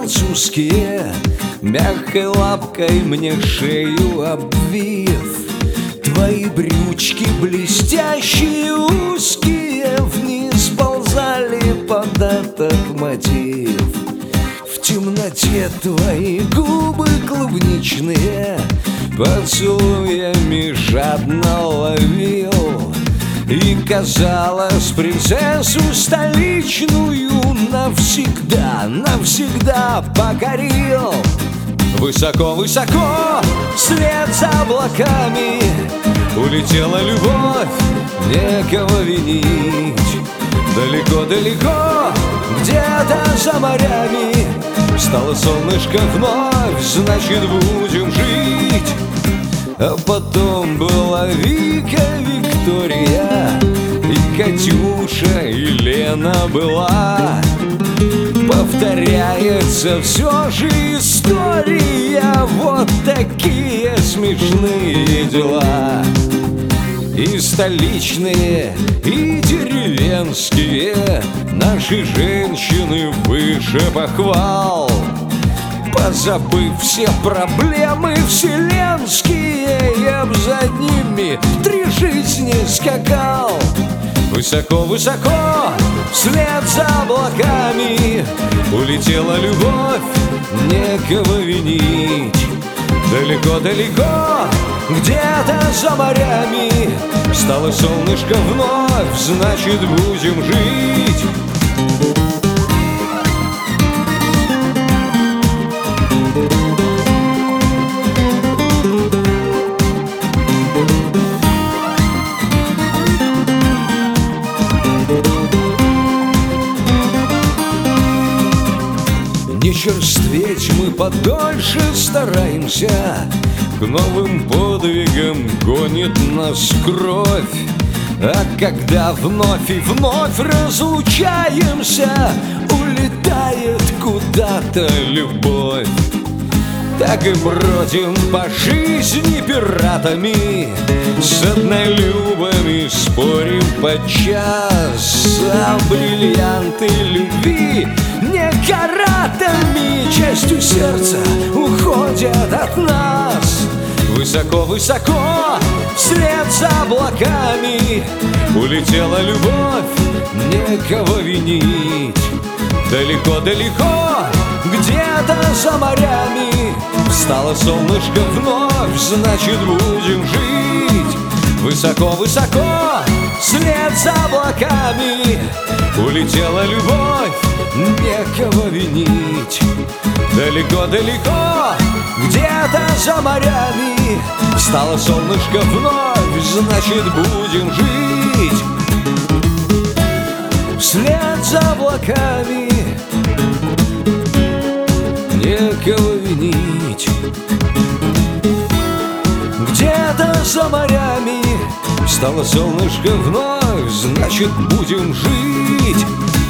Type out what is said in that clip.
французские, мягкой лапкой мне шею обвив. Твои брючки блестящие, узкие, вниз ползали под этот мотив. В темноте твои губы клубничные поцелуями жадно ловил. И, казалось, принцессу столичную навсегда, навсегда покорил. Высоко-высоко, вслед за облаками улетела любовь, некого винить. Далеко-далеко, где-то за морями стало солнышко вновь, значит, будем жить. А потом была Вика, Виктория, и Катюша, и Лена была. Повторяется все же история, вот такие смешные дела. И столичные, и деревенские наши женщины выше похвал. Позабыв все проблемы вселенские, я б за ними 3 жизни скакал. Высоко-высоко, вслед за облаками улетела любовь, некого винить. Далеко-далеко, где-то за морями стало солнышко вновь, значит, будем жить. Не черстветь мы подольше стараемся, к новым подвигам гонит нас кровь. А когда вновь и вновь разлучаемся, улетает куда-то любовь. Так и бродим по жизни пиратами, с однолюбами спорим подчас. А бриллианты любви не каратами, частью сердца уходят от нас. Высоко-высоко, вслед за облаками улетела любовь, некого винить. Далеко-далеко, где-то за морями встало солнышко вновь, значит, будем жить. Высоко-высоко, вслед за облаками улетела любовь, некого винить. Далеко-далеко, где-то за морями встало солнышко вновь, значит, будем жить. Вслед за облаками некого винить. Где-то за морями встало солнышко вновь, значит, будем жить.